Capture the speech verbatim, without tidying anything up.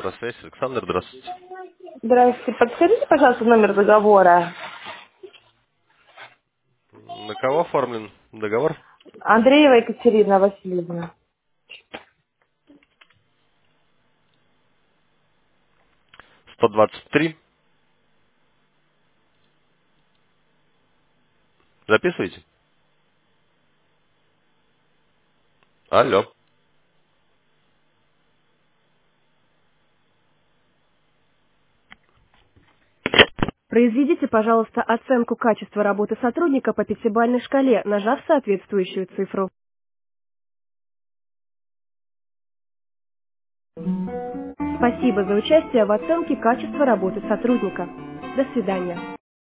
Электросвязь. Александр, здравствуйте. Здравствуйте. Подскажите, пожалуйста, номер договора. На кого оформлен договор? Андреева Екатерина Васильевна. сто двадцать три. Записывайте. Алло. Произведите, пожалуйста, оценку качества работы сотрудника по пятибалльной шкале, нажав соответствующую цифру. Спасибо за участие в оценке качества работы сотрудника. До свидания.